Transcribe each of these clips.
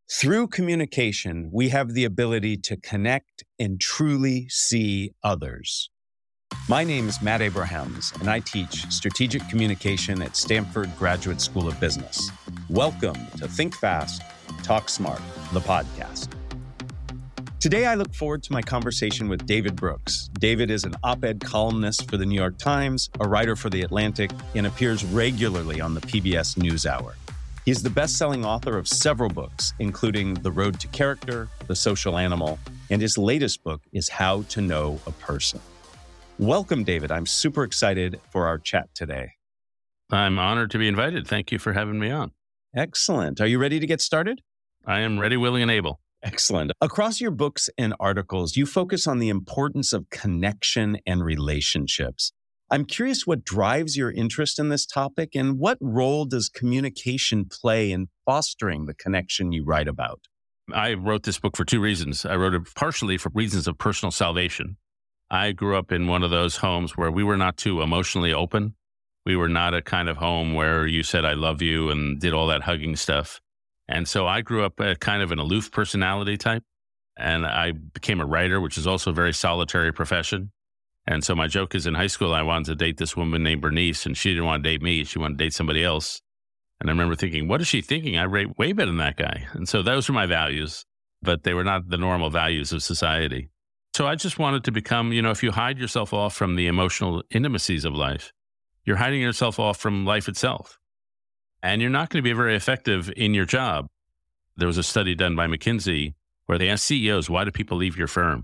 Through communication, we have the ability to connect and truly see others. My name is Matt Abrahams, and I teach strategic communication at Stanford Graduate School of Business. Welcome to Think Fast, Talk Smart, the podcast. Today, I look forward to my conversation with David Brooks. David is an op-ed columnist for the New York Times, a writer for The Atlantic, and appears regularly on the PBS NewsHour. He's the best-selling author of several books, including The Road to Character, The Social Animal, and his latest book is How to Know a Person. Welcome, David. I'm super excited for our chat today. I'm honored to be invited. Thank you for having me on. Excellent. Are you ready to get started? I am ready, willing, and able. Excellent. Across your books and articles, you focus on the importance of connection and relationships. I'm curious what drives your interest in this topic and what role does communication play in fostering the connection you write about? I wrote this book for two reasons. I wrote it partially for reasons of personal salvation. I grew up in one of those homes where we were not too emotionally open. We were not a kind of home where you said, I love you and did all that hugging stuff. And so I grew up a kind of an aloof personality type. And I became a writer, which is also a very solitary profession. And so my joke is in high school, I wanted to date this woman named Bernice, and she didn't want to date me. She wanted to date somebody else. And I remember thinking, what is she thinking? I rate way better than that guy. And so those were my values, but they were not the normal values of society. So I just wanted to become, if you hide yourself off from the emotional intimacies of life, you're hiding yourself off from life itself. And you're not going to be very effective in your job. There was a study done by McKinsey where they asked CEOs, why do people leave your firm?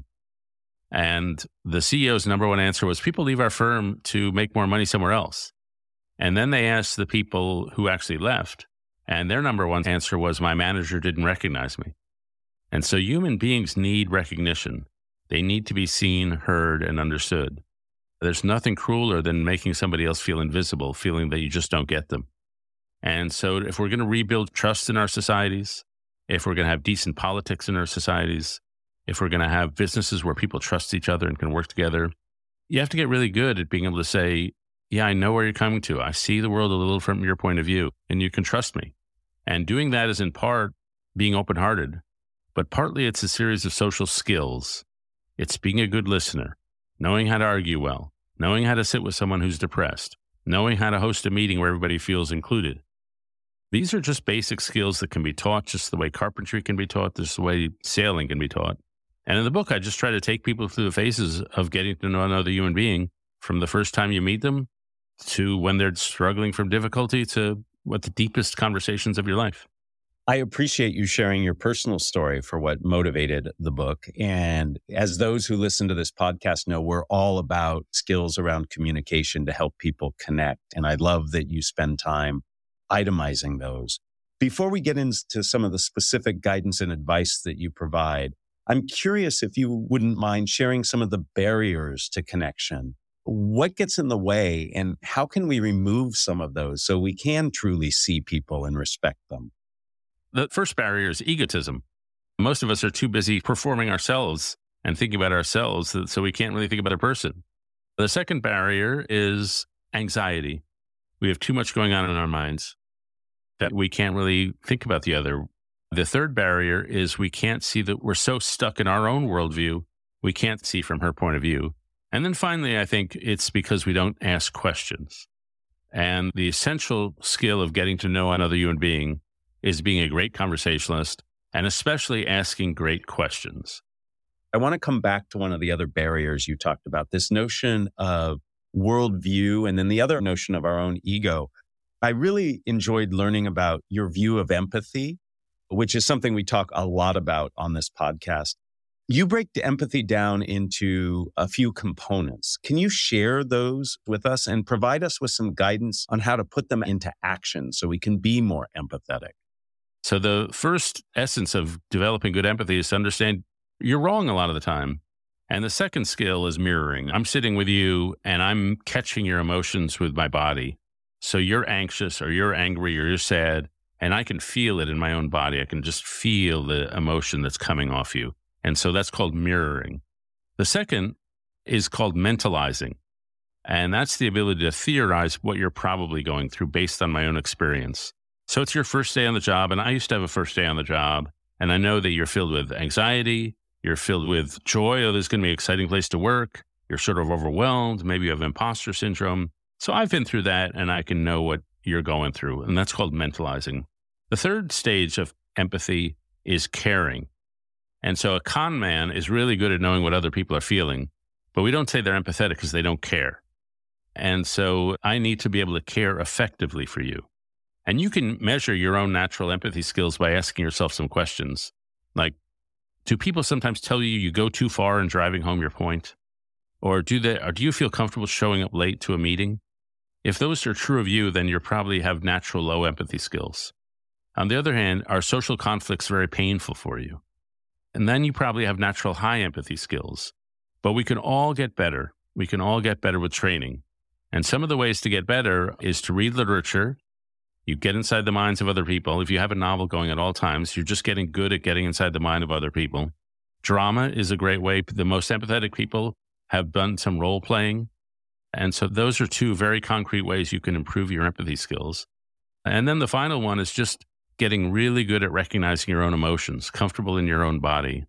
And the CEO's number one answer was, people leave our firm to make more money somewhere else. And then they asked the people who actually left, and their number one answer was, my manager didn't recognize me. And so human beings need recognition. They need to be seen, heard, and understood. There's nothing crueler than making somebody else feel invisible, feeling that you just don't get them. And so if we're going to rebuild trust in our societies, if we're going to have decent politics in our societies, if we're going to have businesses where people trust each other and can work together, you have to get really good at being able to say, yeah, I know where you're coming to. I see the world a little from your point of view, and you can trust me. And doing that is in part being open-hearted, but partly it's a series of social skills. It's being a good listener, knowing how to argue well, knowing how to sit with someone who's depressed, knowing how to host a meeting where everybody feels included. These are just basic skills that can be taught, just the way carpentry can be taught, just the way sailing can be taught. And in the book, I just try to take people through the phases of getting to know another human being, from the first time you meet them to when they're struggling from difficulty to what the deepest conversations of your life. I appreciate you sharing your personal story for what motivated the book. And as those who listen to this podcast know, we're all about skills around communication to help people connect. And I love that you spend time itemizing those. Before we get into some of the specific guidance and advice that you provide, I'm curious if you wouldn't mind sharing some of the barriers to connection. What gets in the way and how can we remove some of those so we can truly see people and respect them? The first barrier is egotism. Most of us are too busy performing ourselves and thinking about ourselves, so we can't really think about a person. The second barrier is anxiety. We have too much going on in our minds that we can't really think about the other. The third barrier is we can't see that we're so stuck in our own worldview, we can't see from her point of view. And then finally, I think it's because we don't ask questions. And the essential skill of getting to know another human being is being a great conversationalist and especially asking great questions. I want to come back to one of the other barriers you talked about, this notion of worldview and then the other notion of our own ego. I really enjoyed learning about your view of empathy, which is something we talk a lot about on this podcast. You break the empathy down into a few components. Can you share those with us and provide us with some guidance on how to put them into action so we can be more empathetic? So the first essence of developing good empathy is to understand you're wrong a lot of the time. And the second skill is mirroring. I'm sitting with you and I'm catching your emotions with my body. So you're anxious or you're angry or you're sad, and I can feel it in my own body. I can just feel the emotion that's coming off you. And so that's called mirroring. The second is called mentalizing. And that's the ability to theorize what you're probably going through based on my own experience. So it's your first day on the job. And I used to have a first day on the job. And I know that you're filled with anxiety, you're filled with joy. Oh, there's going to be an exciting place to work. You're sort of overwhelmed. Maybe you have imposter syndrome. So I've been through that and I can know what you're going through. And that's called mentalizing. The third stage of empathy is caring. And so a con man is really good at knowing what other people are feeling, but we don't say they're empathetic because they don't care. And so I need to be able to care effectively for you. And you can measure your own natural empathy skills by asking yourself some questions. Like, do people sometimes tell you you go too far in driving home your point? Or do you feel comfortable showing up late to a meeting? If those are true of you, then you probably have natural low empathy skills. On the other hand, are social conflicts very painful for you? And then you probably have natural high empathy skills. But we can all get better. We can all get better with training. And some of the ways to get better is to read literature. You get inside the minds of other people. If you have a novel going at all times, you're just getting good at getting inside the mind of other people. Drama is a great way. The most empathetic people have done some role playing. And so those are two very concrete ways you can improve your empathy skills. And then the final one is just getting really good at recognizing your own emotions, comfortable in your own body.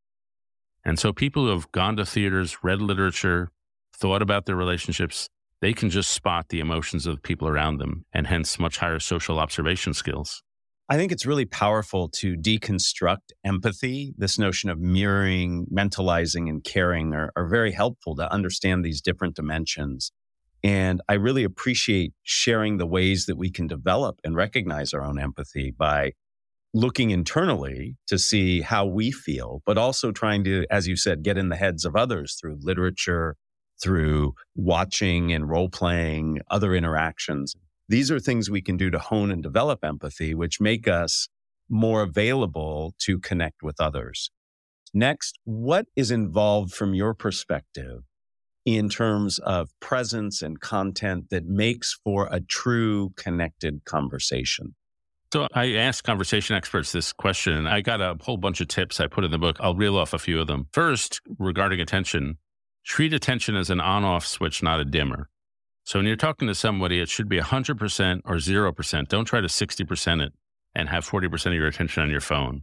And so people who have gone to theaters, read literature, thought about their relationships, they can just spot the emotions of the people around them and hence much higher social observation skills. I think it's really powerful to deconstruct empathy. This notion of mirroring, mentalizing, and caring are very helpful to understand these different dimensions. And I really appreciate sharing the ways that we can develop and recognize our own empathy by looking internally to see how we feel, but also trying to, as you said, get in the heads of others through literature, through watching and role-playing, other interactions. These are things we can do to hone and develop empathy, which make us more available to connect with others. Next, what is involved from your perspective in terms of presence and content that makes for a true connected conversation? So I asked conversation experts this question. I got a whole bunch of tips I put in the book. I'll reel off a few of them. First, regarding attention, treat attention as an on-off switch, not a dimmer. So when you're talking to somebody, it should be 100% or 0%. Don't try to 60% it and have 40% of your attention on your phone.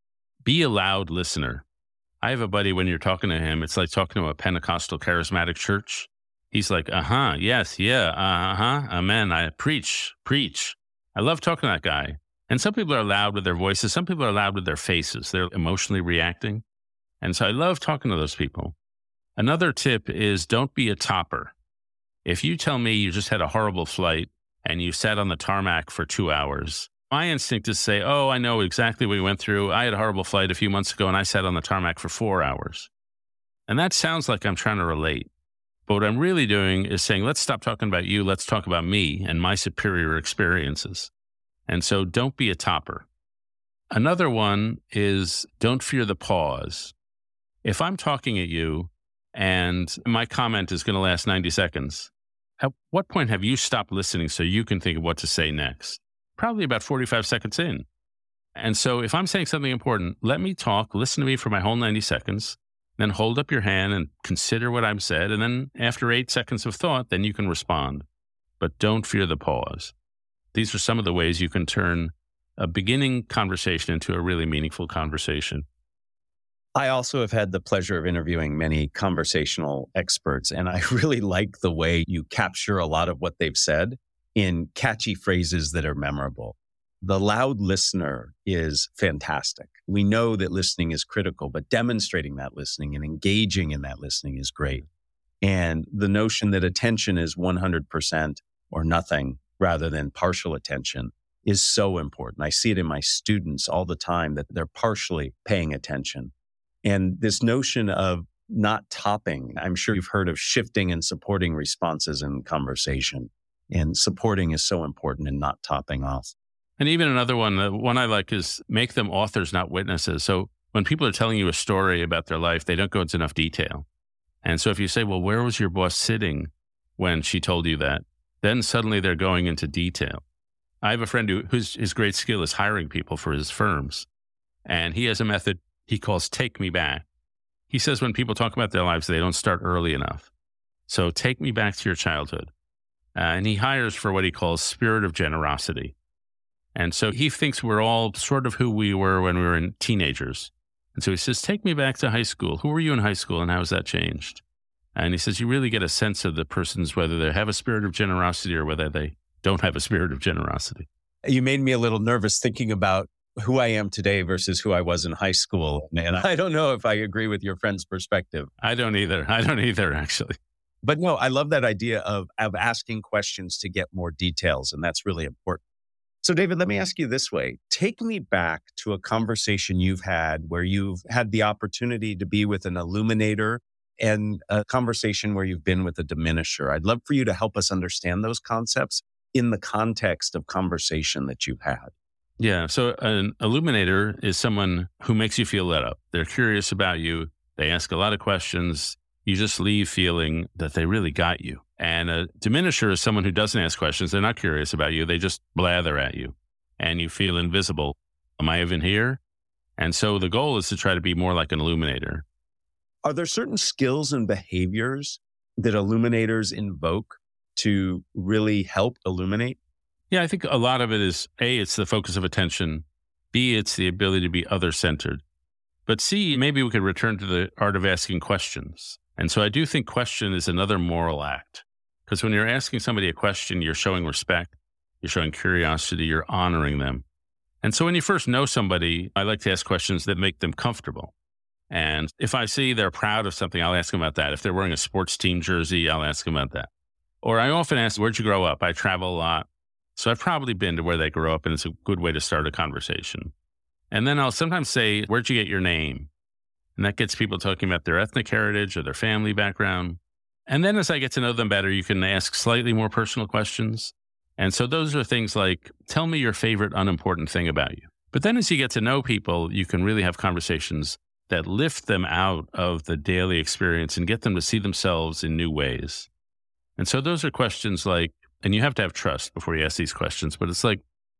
Be a loud listener. I have a buddy, when you're talking to him, it's like talking to a Pentecostal charismatic church. He's like, yes, yeah, amen. I preach. I love talking to that guy. And some people are loud with their voices. Some people are loud with their faces. They're emotionally reacting. And so I love talking to those people. Another tip is don't be a topper. If you tell me you just had a horrible flight and you sat on the tarmac for 2 hours, my instinct is to say, oh, I know exactly what you went through. I had a horrible flight a few months ago and I sat on the tarmac for 4 hours. And that sounds like I'm trying to relate. But what I'm really doing is saying, let's stop talking about you. Let's talk about me and my superior experiences. And so don't be a topper. Another one is don't fear the pause. If I'm talking at you and my comment is going to last 90 seconds, at what point have you stopped listening so you can think of what to say next? Probably about 45 seconds in. And so if I'm saying something important, let me talk, listen to me for my whole 90 seconds, then hold up your hand and consider what I've said. And then after 8 seconds of thought, then you can respond. But don't fear the pause. These are some of the ways you can turn a beginning conversation into a really meaningful conversation. I also have had the pleasure of interviewing many conversational experts, and I really like the way you capture a lot of what they've said in catchy phrases that are memorable. The loud listener is fantastic. We know that listening is critical, but demonstrating that listening and engaging in that listening is great. And the notion that attention is 100% or nothing rather than partial attention is so important. I see it in my students all the time that they're partially paying attention. And this notion of not topping, I'm sure you've heard of shifting and supporting responses in conversation. And supporting is so important and not topping off. And even another one, the one I like is make them authors, not witnesses. So when people are telling you a story about their life, they don't go into enough detail. And so if you say, well, where was your boss sitting when she told you that? Then suddenly they're going into detail. I have a friend whose his great skill is hiring people for his firms. And he has a method he calls Take Me Back. He says when people talk about their lives, they don't start early enough. So take me back to your childhood. And he hires for what he calls spirit of generosity. And so he thinks we're all sort of who we were when we were teenagers. And so he says, take me back to high school. Who were you in high school and how has that changed? And he says, you really get a sense of the person's, whether they have a spirit of generosity or whether they don't have a spirit of generosity. You made me a little nervous thinking about who I am today versus who I was in high school. And I don't know if I agree with your friend's perspective. I don't either, actually. But no, I love that idea of asking questions to get more details. And that's really important. So David, let me ask you this way. Take me back to a conversation you've had where you've had the opportunity to be with an illuminator and a conversation where you've been with a diminisher. I'd love for you to help us understand those concepts in the context of conversation that you've had. Yeah. So an illuminator is someone who makes you feel lit up. They're curious about you. They ask a lot of questions. You just leave feeling that they really got you. And a diminisher is someone who doesn't ask questions. They're not curious about you. They just blather at you and you feel invisible. Am I even here? And so the goal is to try to be more like an illuminator. Are there certain skills and behaviors that illuminators invoke to really help illuminate? Yeah, I think a lot of it is A, it's the focus of attention. B, it's the ability to be other-centered. But C, maybe we could return to the art of asking questions. And so I do think question is another moral act. Because when you're asking somebody a question, you're showing respect, you're showing curiosity, you're honoring them. And so when you first know somebody, I like to ask questions that make them comfortable. And if I see they're proud of something, I'll ask them about that. If they're wearing a sports team jersey, I'll ask them about that. Or I often ask, where'd you grow up? I travel a lot. So I've probably been to where they grew up, and it's a good way to start a conversation. And then I'll sometimes say, where'd you get your name? And that gets people talking about their ethnic heritage or their family background. And then as I get to know them better, you can ask slightly more personal questions. And so those are things like, tell me your favorite unimportant thing about you. But then as you get to know people, you can really have conversations that lift them out of the daily experience and get them to see themselves in new ways. And so those are questions like, and you have to have trust before you ask these questions, but it's like,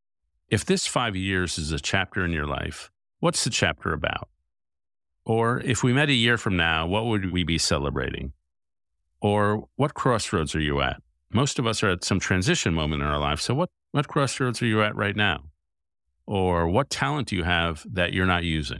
if this 5 years is a chapter in your life, what's the chapter about? Or if we met a year from now, what would we be celebrating? Or what crossroads are you at? Most of us are at some transition moment in our life. So what crossroads are you at right now? Or what talent do you have that you're not using?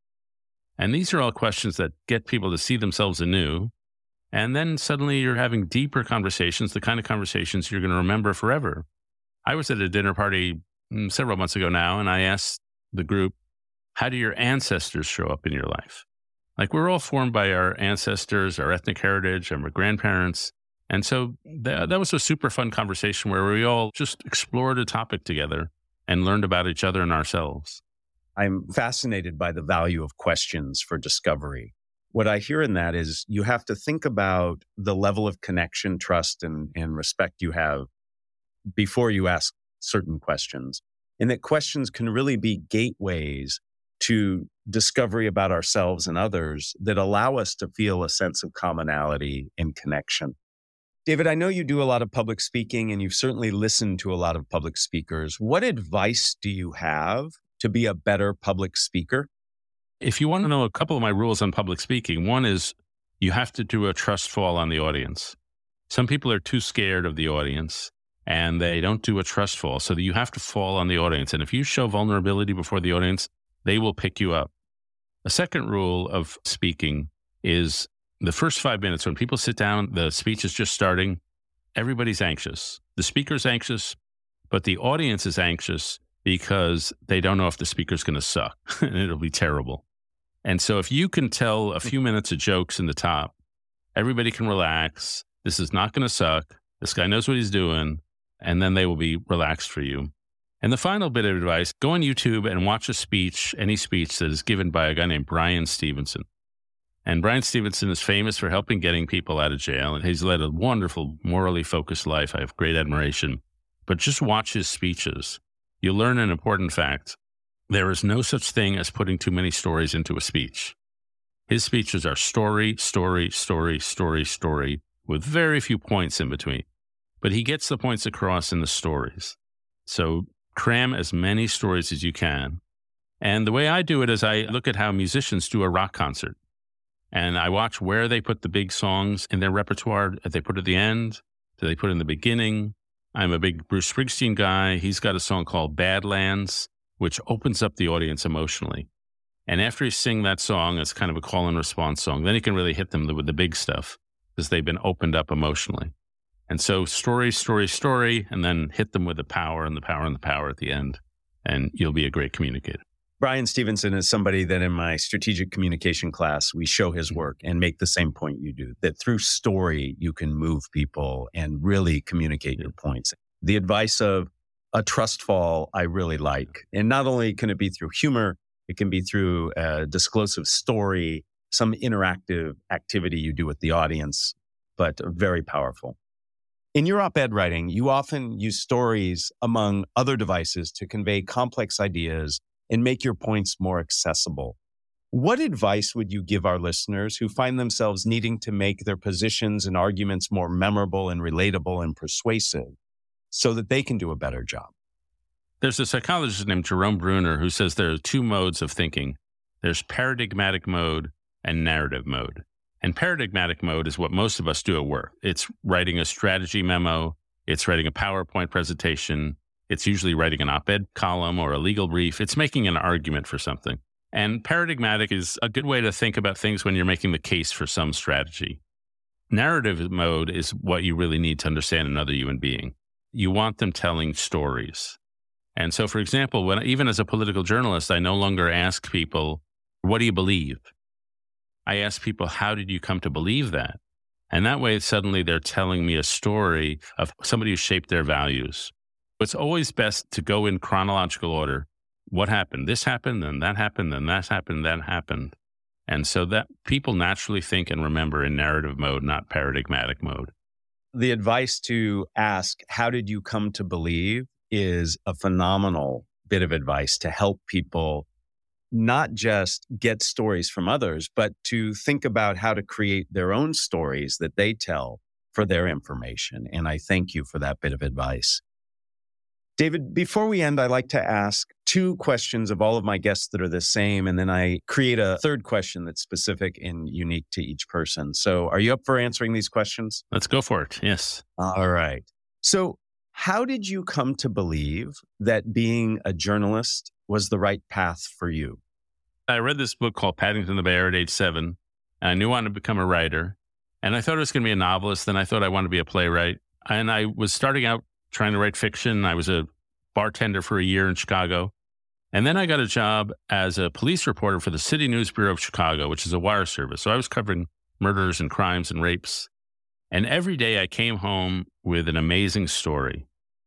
And these are all questions that get people to see themselves anew. And then suddenly you're having deeper conversations, the kind of conversations you're going to remember forever. I was at a dinner party several months ago now, and I asked the group, how do your ancestors show up in your life? Like, we're all formed by our ancestors, our ethnic heritage, and our grandparents. And so that was a super fun conversation where we all just explored a topic together and learned about each other and ourselves. I'm fascinated by the value of questions for discovery. What I hear in that is you have to think about the level of connection, trust, and respect you have before you ask certain questions. And that questions can really be gateways to discovery about ourselves and others that allow us to feel a sense of commonality and connection. David, I know you do a lot of public speaking and you've certainly listened to a lot of public speakers. What advice do you have to be a better public speaker? If you want to know a couple of my rules on public speaking, one is you have to do a trust fall on the audience. Some people are too scared of the audience and they don't do a trust fall. So you have to fall on the audience. And if you show vulnerability before the audience, they will pick you up. A second rule of speaking is the first 5 minutes, when people sit down, the speech is just starting, everybody's anxious. The speaker's anxious, but the audience is anxious because they don't know if the speaker's going to suck and it'll be terrible. And so if you can tell a few minutes of jokes in the top, everybody can relax. This is not going to suck. This guy knows what he's doing. And then they will be relaxed for you. And the final bit of advice, go on YouTube and watch a speech, any speech that is given by a guy named Bryan Stevenson. And Bryan Stevenson is famous for helping getting people out of jail. And he's led a wonderful, morally focused life. I have great admiration. But just watch his speeches. You'll learn an important fact. There is no such thing as putting too many stories into a speech. His speeches are story, story, story, story, story, with very few points in between. But he gets the points across in the stories. So cram as many stories as you can. And the way I do it is I look at how musicians do a rock concert. And I watch where they put the big songs in their repertoire. Do they put it at the end? Do they put it in the beginning? I'm a big Bruce Springsteen guy. He's got a song called Badlands, which opens up the audience emotionally. And after you sing that song, it's kind of a call and response song. Then you can really hit them with the big stuff because they've been opened up emotionally. And so story, story, story, and then hit them with the power and the power and the power at the end. And you'll be a great communicator. Brian Stevenson is somebody that in my strategic communication class, we show his work and make the same point you do, that through story, you can move people and really communicate your points. The advice of a trust fall, I really like. And not only can it be through humor, it can be through a disclosive story, some interactive activity you do with the audience, but very powerful. In your op-ed writing, you often use stories among other devices to convey complex ideas and make your points more accessible. What advice would you give our listeners who find themselves needing to make their positions and arguments more memorable and relatable and persuasive so that they can do a better job? There's a psychologist named Jerome Bruner who says there are two modes of thinking. There's paradigmatic mode and narrative mode. And paradigmatic mode is what most of us do at work. It's writing a strategy memo. It's writing a PowerPoint presentation. It's usually writing an op-ed column or a legal brief. It's making an argument for something. And paradigmatic is a good way to think about things when you're making the case for some strategy. Narrative mode is what you really need to understand another human being. You want them telling stories. And so, for example, even as a political journalist, I no longer ask people, what do you believe? I ask people, how did you come to believe that? And that way, suddenly they're telling me a story of somebody who shaped their values. It's always best to go in chronological order. What happened? This happened, then that happened, then that happened, that happened. And so that people naturally think and remember in narrative mode, not paradigmatic mode. The advice to ask, how did you come to believe, is a phenomenal bit of advice to help people not just get stories from others, but to think about how to create their own stories that they tell for their information. And I thank you for that bit of advice. David, before we end, I like to ask two questions of all of my guests that are the same, and then I create a third question that's specific and unique to each person. So are you up for answering these questions? Let's go for it. Yes. All right. So how did you come to believe that being a journalist was the right path for you? I read this book called Paddington the Bear at age 7. And I knew I wanted to become a writer. And I thought I was going to be a novelist. Then I thought I wanted to be a playwright. And I was starting out trying to write fiction. I was a bartender for a year in Chicago. And then I got a job as a police reporter for the City News Bureau of Chicago, which is a wire service. So I was covering murders and crimes and rapes. And every day I came home with an amazing story.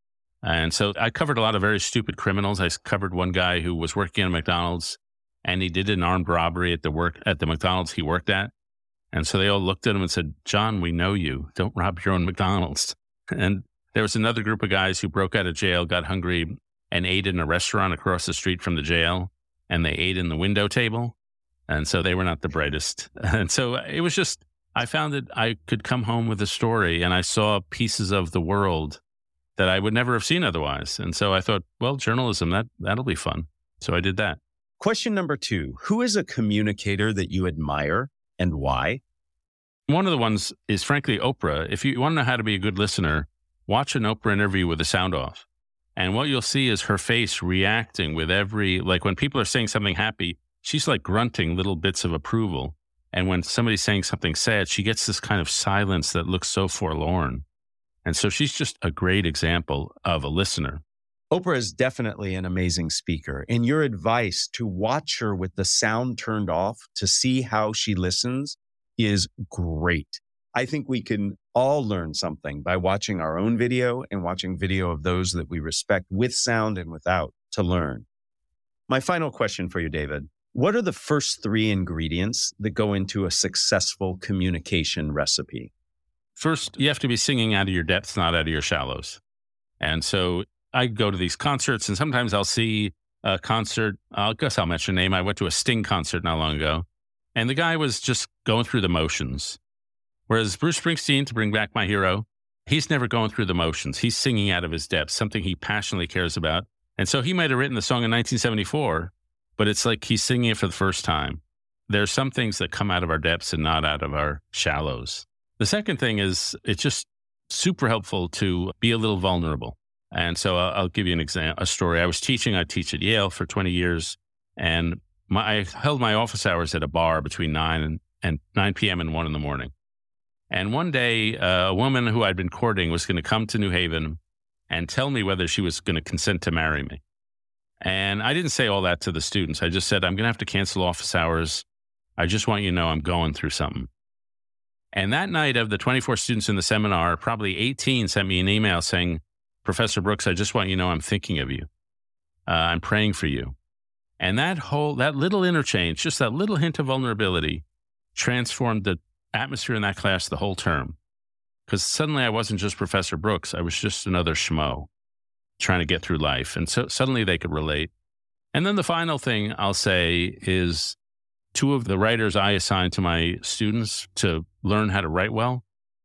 And so I covered a lot of very stupid criminals. I covered one guy who was working at McDonald's and he did an armed robbery at the McDonald's he worked at. And so they all looked at him and said, "John, we know you. Don't rob your own McDonald's." And there was another group of guys who broke out of jail, got hungry, and ate in a restaurant across the street from the jail. And they ate in the window table. And so they were not the brightest. And so it was just, I found that I could come home with a story and I saw pieces of the world that I would never have seen otherwise. And so I thought, well, journalism, that'll be fun. So I did that. Question number 2, who is a communicator that you admire and why? One of the ones is frankly Oprah. If you want to know how to be a good listener, watch an Oprah interview with the sound off. And what you'll see is her face reacting with like when people are saying something happy, she's like grunting little bits of approval. And when somebody's saying something sad, she gets this kind of silence that looks so forlorn. And so she's just a great example of a listener. Oprah is definitely an amazing speaker. And your advice to watch her with the sound turned off to see how she listens is great. I think we can all learn something by watching our own video and watching video of those that we respect with sound and without to learn. My final question for you, David. What are the first 3 ingredients that go into a successful communication recipe? First, you have to be singing out of your depths, not out of your shallows. And so I go to these concerts and sometimes I'll see a concert. I guess I'll mention a name. I went to a Sting concert not long ago and the guy was just going through the motions. Whereas Bruce Springsteen, to bring back my hero, he's never going through the motions. He's singing out of his depths, something he passionately cares about. And so he might have written the song in 1974, but it's like he's singing it for the first time. There's some things that come out of our depths and not out of our shallows. The second thing is it's just super helpful to be a little vulnerable. And so I'll give you a story. I teach at Yale for 20 years, and I held my office hours at a bar between 9 p.m. and 1 in the morning. And one day, a woman who I'd been courting was going to come to New Haven and tell me whether she was going to consent to marry me. And I didn't say all that to the students. I just said, I'm going to have to cancel office hours. I just want you to know I'm going through something. And that night, of the 24 students in the seminar, probably 18 sent me an email saying, Professor Brooks, I just want you to know I'm thinking of you. I'm praying for you. And that little interchange, just that little hint of vulnerability, transformed the atmosphere in that class the whole term. Because suddenly I wasn't just Professor Brooks, I was just another schmo trying to get through life. And so suddenly they could relate. And then the final thing I'll say is, two of the writers I assign to my students to learn how to write well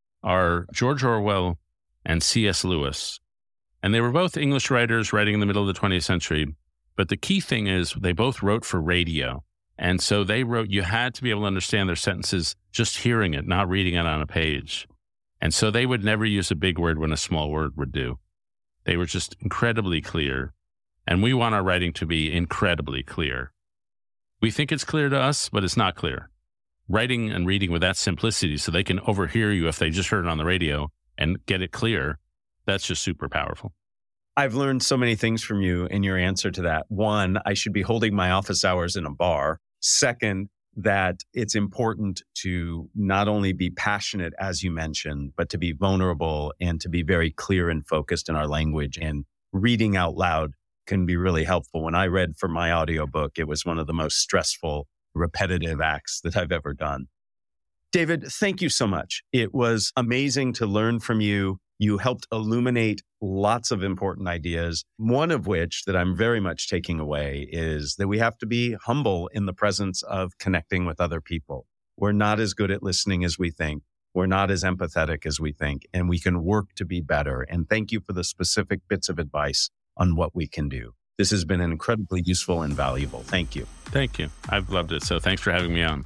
are George Orwell and C.S. Lewis. And they were both English writers writing in the middle of the 20th century. But the key thing is they both wrote for radio. And so they wrote, you had to be able to understand their sentences just hearing it, not reading it on a page. And so they would never use a big word when a small word would do. They were just incredibly clear. And we want our writing to be incredibly clear. We think it's clear to us, but it's not clear. Writing and reading with that simplicity so they can overhear you if they just heard it on the radio and get it clear, that's just super powerful. I've learned so many things from you in your answer to that. One, I should be holding my office hours in a bar. Second, that it's important to not only be passionate, as you mentioned, but to be vulnerable and to be very clear and focused in our language. And reading out loud can be really helpful. When I read for my audiobook, it was one of the most stressful, repetitive acts that I've ever done. David, thank you so much. It was amazing to learn from you. You helped illuminate lots of important ideas, one of which that I'm very much taking away is that we have to be humble in the presence of connecting with other people. We're not as good at listening as we think. We're not as empathetic as we think, and we can work to be better. And thank you for the specific bits of advice on what we can do. This has been incredibly useful and valuable. Thank you. Thank you. I've loved it. So thanks for having me on.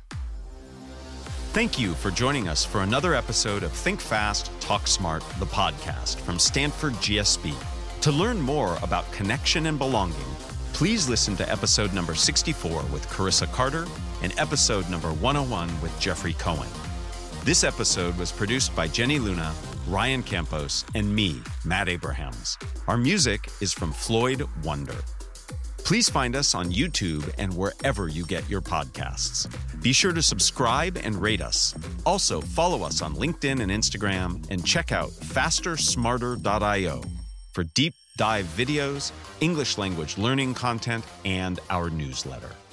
Thank you for joining us for another episode of Think Fast, Talk Smart, the podcast from Stanford GSB. To learn more about connection and belonging, please listen to episode number 64 with Carissa Carter and episode number 101 with Jeffrey Cohen. This episode was produced by Jenny Luna, Ryan Campos, and me, Matt Abrahams. Our music is from Floyd Wonder. Please find us on YouTube and wherever you get your podcasts. Be sure to subscribe and rate us. Also, follow us on LinkedIn and Instagram, and check out fastersmarter.io for deep dive videos, English language learning content, and our newsletter.